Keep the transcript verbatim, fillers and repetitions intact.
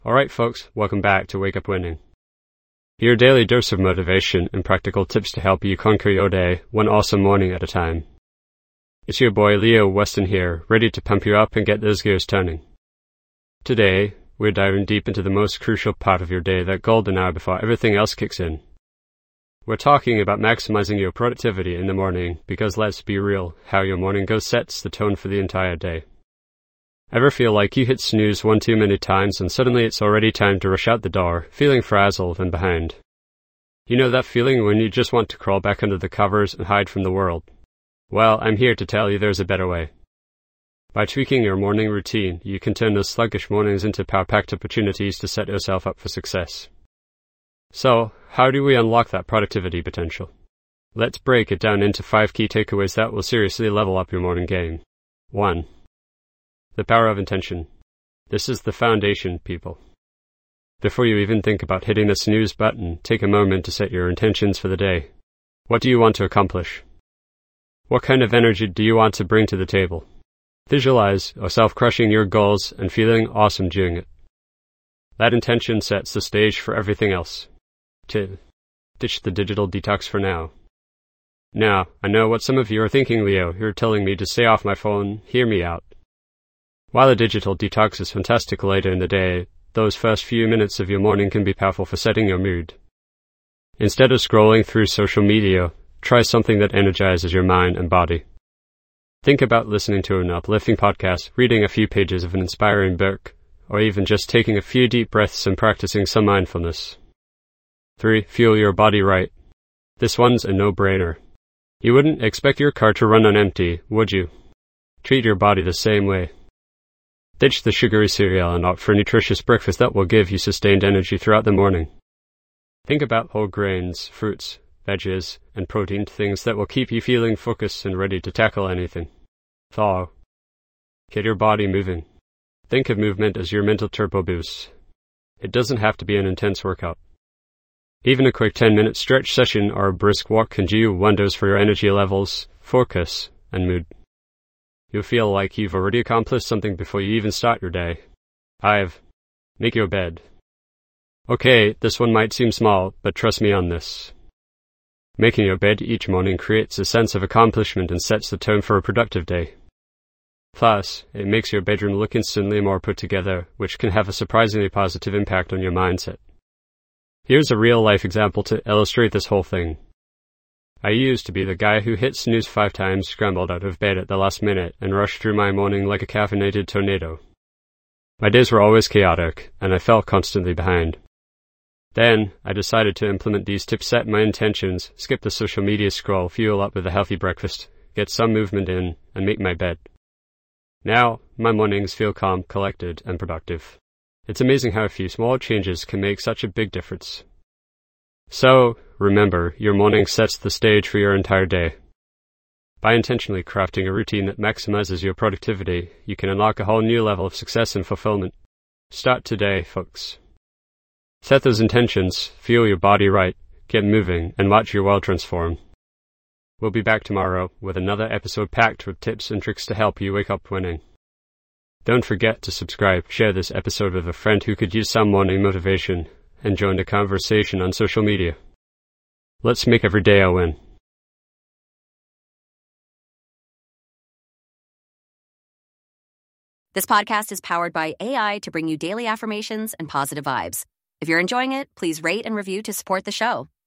Alright folks, welcome back to Wake Up Winning. Your daily dose of motivation and practical tips to help you conquer your day one awesome morning at a time. It's your boy Leo Weston here, ready to pump you up and get those gears turning. Today, we're diving deep into the most crucial part of your day, that golden hour before everything else kicks in. We're talking about maximizing your productivity in the morning because, let's be real, how your morning goes sets the tone for the entire day. Ever feel like you hit snooze one too many times and suddenly it's already time to rush out the door, feeling frazzled and behind? You know that feeling when you just want to crawl back under the covers and hide from the world? Well, I'm here to tell you there's a better way. By tweaking your morning routine, you can turn those sluggish mornings into power-packed opportunities to set yourself up for success. So, how do we unlock that productivity potential? Let's break it down into five key takeaways that will seriously level up your morning game. one. The power of intention. This is the foundation, people. Before you even think about hitting the snooze button, take a moment to set your intentions for the day. What do you want to accomplish? What kind of energy do you want to bring to the table? Visualize yourself crushing your goals and feeling awesome doing it. That intention sets the stage for everything else. two. Ditch the digital detox for now. Now, I know what some of you are thinking, Leo. You're telling me to stay off my phone. Hear me out. While a digital detox is fantastic later in the day, those first few minutes of your morning can be powerful for setting your mood. Instead of scrolling through social media, try something that energizes your mind and body. Think about listening to an uplifting podcast, reading a few pages of an inspiring book, or even just taking a few deep breaths and practicing some mindfulness. three. Fuel your body right. This one's a no-brainer. You wouldn't expect your car to run on empty, would you? Treat your body the same way. Ditch the sugary cereal and opt for a nutritious breakfast that will give you sustained energy throughout the morning. Think about whole grains, fruits, veggies, and protein, things that will keep you feeling focused and ready to tackle anything. Thaw. Get your body moving. Think of movement as your mental turbo boost. It doesn't have to be an intense workout. Even a quick ten-minute stretch session or a brisk walk can do wonders for your energy levels, focus, and mood. You'll feel like you've already accomplished something before you even start your day. five. Make your bed. Okay, this one might seem small, but trust me on this. Making your bed each morning creates a sense of accomplishment and sets the tone for a productive day. Plus, it makes your bedroom look instantly more put together, which can have a surprisingly positive impact on your mindset. Here's a real-life example to illustrate this whole thing. I used to be the guy who hit snooze five times, scrambled out of bed at the last minute, and rushed through my morning like a caffeinated tornado. My days were always chaotic, and I felt constantly behind. Then, I decided to implement these tips, set my intentions, skip the social media scroll, fuel up with a healthy breakfast, get some movement in, and make my bed. Now, my mornings feel calm, collected, and productive. It's amazing how a few small changes can make such a big difference. So, remember, your morning sets the stage for your entire day. By intentionally crafting a routine that maximizes your productivity, you can unlock a whole new level of success and fulfillment. Start today, folks. Set those intentions, fuel your body right, get moving, and watch your world transform. We'll be back tomorrow with another episode packed with tips and tricks to help you wake up winning. Don't forget to subscribe, share this episode with a friend who could use some morning motivation, and join the conversation on social media. Let's make every day a win. This podcast is powered by A I to bring you daily affirmations and positive vibes. If you're enjoying it, please rate and review to support the show.